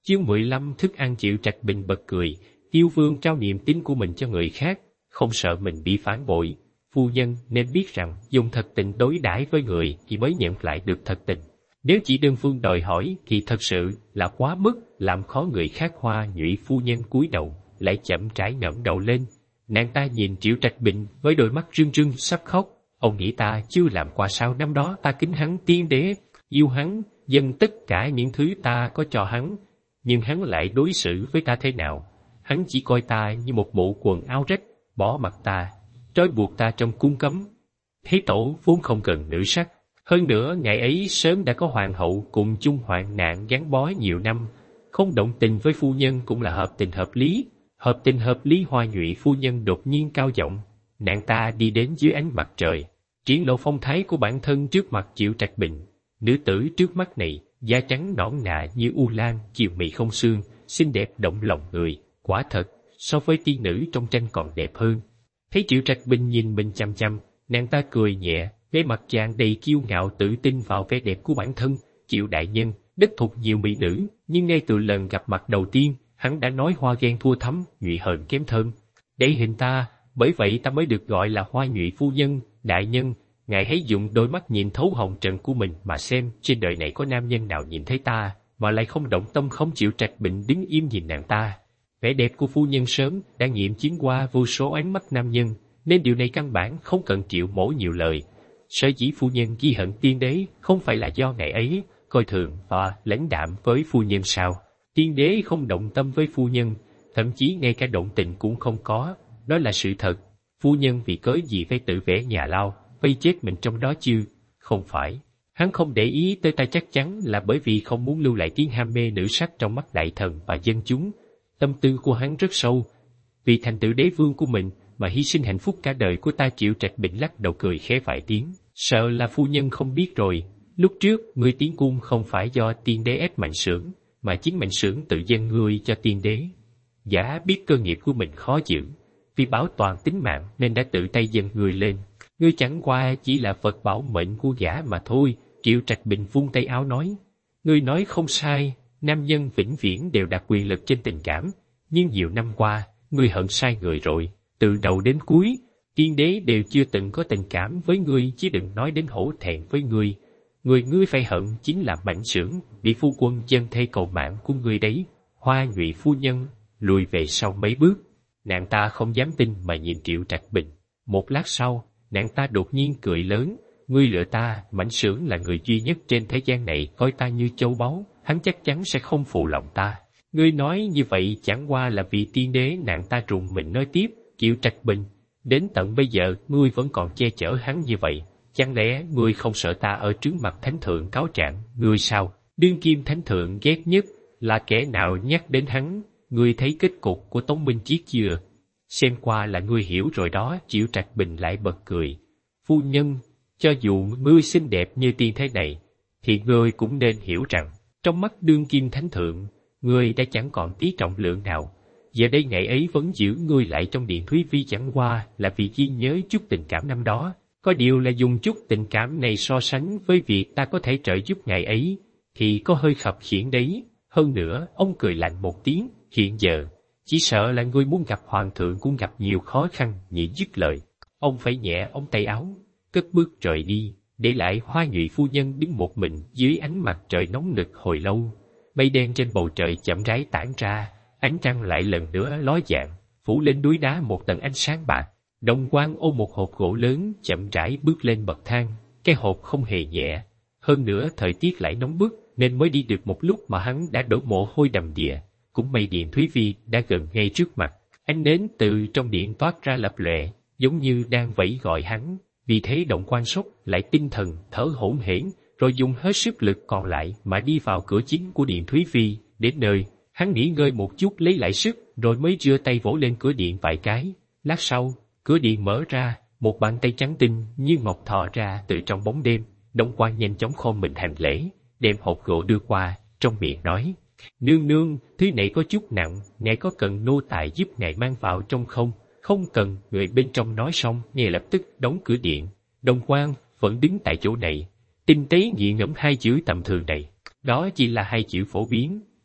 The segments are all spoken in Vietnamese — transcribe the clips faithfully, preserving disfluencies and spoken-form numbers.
Chương mười lăm thức ăn. Triệu Trạch Bình bật cười. Tiêu Vương trao niềm tin của mình cho người khác, không sợ mình bị phản bội. Phu nhân nên biết rằng dùng thật tình đối đãi với người thì mới nhận lại được thật tình. Nếu chỉ đơn phương đòi hỏi thì thật sự là quá mức, làm khó người khác. Hoa Nhụy phu nhân cúi đầu, lại chậm rãi ngẩng đầu lên. Nàng ta nhìn Triệu Trạch Bình với đôi mắt rưng rưng sắp khóc. Ông nghĩ ta chưa làm qua sao? Năm đó ta kính hắn tiên đế, yêu hắn, dâng tất cả những thứ ta có cho hắn, nhưng hắn lại đối xử với ta thế nào? Hắn chỉ coi ta như một bộ quần áo rách, bỏ mặc ta, trói buộc ta trong cung cấm. Thế tổ vốn không cần nữ sắc, hơn nữa ngày ấy sớm đã có hoàng hậu cùng chung hoạn nạn gắn bó nhiều năm, không động tình với phu nhân cũng là hợp tình hợp lý. Hợp tình hợp lý. Hoa Nhụy phu nhân đột nhiên cao giọng, nàng ta đi đến dưới ánh mặt trời, triển lộ phong thái của bản thân trước mặt Triệu Trạch Bình. Nữ tử trước mắt này, da trắng nõn nà như u lan, chiều mị không xương, xinh đẹp động lòng người, quả thật, so với tiên nữ trong tranh còn đẹp hơn. Thấy Triệu Trạch Bình nhìn mình chăm chăm, nàng ta cười nhẹ, vẻ mặt chàng đầy kiêu ngạo tự tin vào vẻ đẹp của bản thân. Triệu đại nhân, đất thuộc nhiều mỹ nữ, nhưng ngay từ lần gặp mặt đầu tiên, hắn đã nói hoa ghen thua thắm, nhụy hờn kém thơm. Để hình ta, bởi vậy ta mới được gọi là Hoa Nhụy phu nhân. Đại nhân, ngài hãy dùng đôi mắt nhìn thấu hồng trần của mình mà xem, trên đời này có nam nhân nào nhìn thấy ta mà lại không động tâm không? Triệu Trạch Bình đứng im nhìn nàng ta. Vẻ đẹp của phu nhân sớm đã nghiệm chứng qua vô số ánh mắt nam nhân, nên điều này căn bản không cần Triệu mỗ nhiều lời. Sở dĩ phu nhân ghi hận tiên đế không phải là do ngày ấy coi thường và lãnh đạm với phu nhân sao? Tiên đế không động tâm với phu nhân, thậm chí ngay cả động tình cũng không có, đó là sự thật. Phu nhân vì cớ gì phải tự vẽ nhà lao, vây chết mình trong đó chứ? Không phải, hắn không để ý tới ta chắc chắn là bởi vì không muốn lưu lại tiếng ham mê nữ sắc trong mắt đại thần và dân chúng. Tâm tư của hắn rất sâu, vì thành tựu đế vương của mình mà hy sinh hạnh phúc cả đời của ta. Triệu Trạch Bình lắc đầu cười khẽ vài tiếng, sợ là phu nhân không biết rồi. Lúc trước, ngươi tiến cung không phải do tiên đế ép Mạnh Xưởng, mà chính Mạnh Xưởng tự dâng ngươi cho tiên đế. Gã biết cơ nghiệp của mình khó giữ, vì bảo toàn tính mạng nên đã tự tay dâng ngươi lên. Ngươi chẳng qua chỉ là Phật bảo mệnh của gã mà thôi. Triệu Trạch Bình vung tay áo nói, ngươi nói không sai, nam nhân vĩnh viễn đều đặt quyền lực trên tình cảm, nhưng nhiều năm qua, ngươi hận sai người rồi. Từ đầu đến cuối, tiên đế đều chưa từng có tình cảm với ngươi, chứ đừng nói đến hổ thẹn với ngươi. Người ngươi phải hận chính là Mạnh Xưởng, vị phu quân dân thê cầu mạng của ngươi đấy. Hoa Nhụy phu nhân lùi về sau mấy bước, nàng ta không dám tin mà nhìn Triệu Trạch Bình. Một lát sau, nàng ta đột nhiên cười lớn, ngươi lừa ta, Mạnh Xưởng là người duy nhất trên thế gian này coi ta như châu báu, hắn chắc chắn sẽ không phụ lòng ta. Ngươi nói như vậy chẳng qua là vì tiên đế. Nàng ta trùng mình nói tiếp, Triệu Trạch Bình, đến tận bây giờ ngươi vẫn còn che chở hắn như vậy, chẳng lẽ ngươi không sợ ta ở trước mặt thánh thượng cáo trạng ngươi sao? Đương kim thánh thượng ghét nhất là kẻ nào nhắc đến hắn. Ngươi thấy kết cục của Tống Minh Chiết chưa? Xem qua là ngươi hiểu rồi đó. Triệu Trạch Bình lại bật cười, phu nhân, cho dù ngươi xinh đẹp như tiên thế này, thì ngươi cũng nên hiểu rằng, trong mắt đương kim thánh thượng, ngươi đã chẳng còn tí trọng lượng nào. Giờ đây ngày ấy vẫn giữ ngươi lại trong điện Thúy Vi chẳng qua là vì ghi nhớ chút tình cảm năm đó. Có điều là dùng chút tình cảm này so sánh với việc ta có thể trợ giúp ngày ấy, thì có hơi khập khiễng đấy. Hơn nữa, ông cười lạnh một tiếng, hiện giờ, chỉ sợ là ngươi muốn gặp hoàng thượng cũng gặp nhiều khó khăn. Nhị dứt lời, ông phải nhẹ ống tay áo, cất bước rời đi, để lại Hoa Nhụy phu nhân đứng một mình dưới ánh mặt trời nóng nực hồi lâu. Mây đen trên bầu trời chậm rãi tản ra, ánh trăng lại lần nữa ló dạng, phủ lên núi đá một tầng ánh sáng bạc. Đồng Quang ôm một hộp gỗ lớn chậm rãi bước lên bậc thang. Cái hộp không hề nhẹ, hơn nữa thời tiết lại nóng bức nên mới đi được một lúc mà hắn đã đổ mồ hôi đầm đìa. Cũng may điện Thúy Vi đã gần ngay trước mặt, ánh nến từ trong điện toát ra lập lòe, giống như đang vẫy gọi hắn. Vì thế Động Quan sốc lại tinh thần thở hổn hển, rồi dùng hết sức lực còn lại mà đi vào cửa chính của điện Thúy Vi. Đến nơi, hắn nghỉ ngơi một chút lấy lại sức, rồi mới giơ tay vỗ lên cửa điện vài cái. Lát sau, cửa điện mở ra, một bàn tay trắng tinh như ngọc thò ra từ trong bóng đêm. Động Quan nhanh chóng khom mình hành lễ, đem hộp gỗ đưa qua, trong miệng nói, nương nương, thứ này có chút nặng, ngài có cần nô tài giúp ngài mang vào trong không? Không cần. Người bên trong nói xong, ngay lập tức đóng cửa điện. Đồng Quang vẫn đứng tại chỗ này, tinh tế nghiền ngẫm hai chữ tầm thường này. Đó chỉ là hai chữ phổ biến,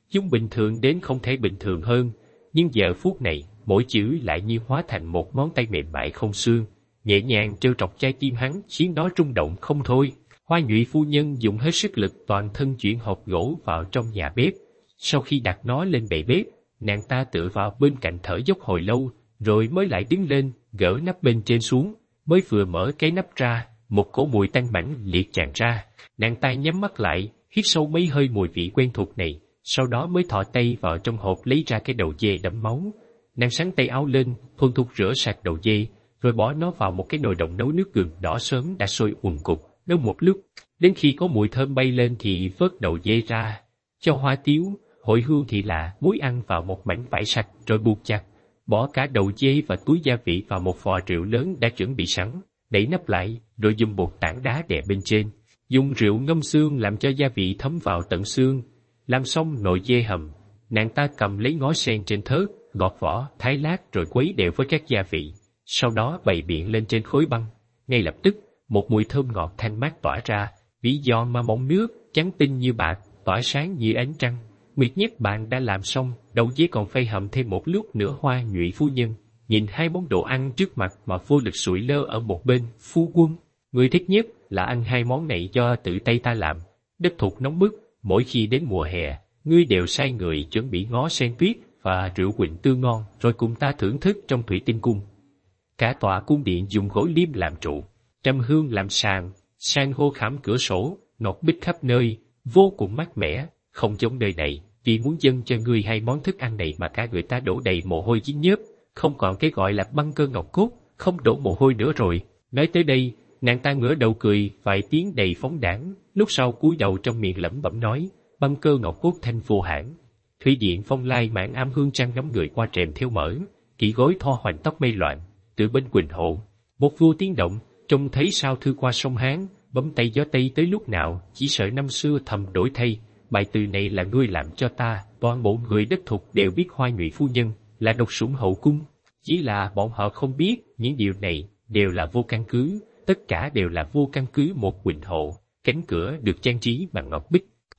chúng bình thường đến không thể bình thường hơn, nhưng giờ phút này, mỗi chữ lại như hóa thành một ngón tay mềm mại không xương, nhẹ nhàng trêu trọc trái tim hắn, khiến nó rung động không thôi. Hoa Nhụy phu nhân dùng hết sức lực toàn thân chuyển hộp gỗ vào trong nhà bếp. Sau khi đặt nó lên bệ bếp, nàng ta tựa vào bên cạnh thở dốc hồi lâu, rồi mới lại đứng lên, gỡ nắp bên trên xuống, mới vừa mở cái nắp ra, một cỗ mùi tanh mãnh liệt tràn ra. Nàng ta nhắm mắt lại, hít sâu mấy hơi mùi vị quen thuộc này, sau đó mới thò tay vào trong hộp lấy ra cái đầu dê đẫm máu. Nàng xắn tay áo lên, thuần thục rửa sạch đầu dê, rồi bỏ nó vào một cái nồi đồng nấu nước gừng đỏ sớm đã sôi ùn cục, nấu một lúc, đến khi có mùi thơm bay lên thì vớt đầu dê ra, cho hoa tiếu, hội hương thì là muối ăn vào một mảnh vải sạch rồi buộc chặt, bỏ cả đầu dê và túi gia vị vào một vò rượu lớn đã chuẩn bị sẵn, đậy nắp lại, rồi dùng bột tảng đá đè bên trên, dùng rượu ngâm xương làm cho gia vị thấm vào tận xương. Làm xong nồi dê hầm, nàng ta cầm lấy ngó sen trên thớt, gọt vỏ, thái lát rồi quấy đều với các gia vị, sau đó bày biện lên trên khối băng. Ngay lập tức, một mùi thơm ngọt thanh mát tỏa ra, vị giòn mà mọng nước, trắng tinh như bạc, tỏa sáng như ánh trăng. Nguyệt Nhất bạn đã làm xong, đầu dê còn phải hầm thêm một lúc nữa. Hoa Nhụy phu nhân nhìn hai món đồ ăn trước mặt mà vô lực sụi lơ ở một bên. Phu quân, người thích nhất là ăn hai món này do tự tay ta làm. Đất thục nóng bức, mỗi khi đến mùa hè, ngươi đều sai người chuẩn bị ngó sen tuyết và rượu quỳnh tươi ngon, rồi cùng ta thưởng thức trong thủy tinh cung. Cả tòa cung điện dùng gỗ liêm làm trụ, trầm hương làm sàn, san hô khảm cửa sổ, ngọc bích khắp nơi, vô cùng mát mẻ, không giống nơi này. Vì muốn dâng cho ngươi hai món thức ăn này mà cả người ta đổ đầy mồ hôi dính nhớp, không còn cái gọi là băng cơ ngọc cốt, không đổ mồ hôi nữa rồi. Nói tới đây, nàng ta ngửa đầu cười vài tiếng đầy phóng đãng, lúc sau cúi đầu trong miệng lẩm bẩm nói, băng cơ ngọc cốt thanh vô hãn. Thủy điện Phong Lai mãn am hương trang ngắm người qua rèm theo mở, kỵ gối tho hoành tóc mây loạn, từ bên Quỳnh Hộ. Một vua tiếng động, trông thấy sao thư qua sông Hán, bấm tay gió tây tới lúc nào, chỉ sợ năm xưa thầm đổi thay. Bài từ này là ngươi làm cho ta, toàn bộ người đất thục đều biết Hoa Nhụy phu nhân là độc sủng hậu cung. Chỉ là bọn họ không biết, những điều này đều là vô căn cứ, tất cả đều là vô căn cứ. Một Quỳnh Hộ, cánh cửa được trang trí bằng ngọc bích,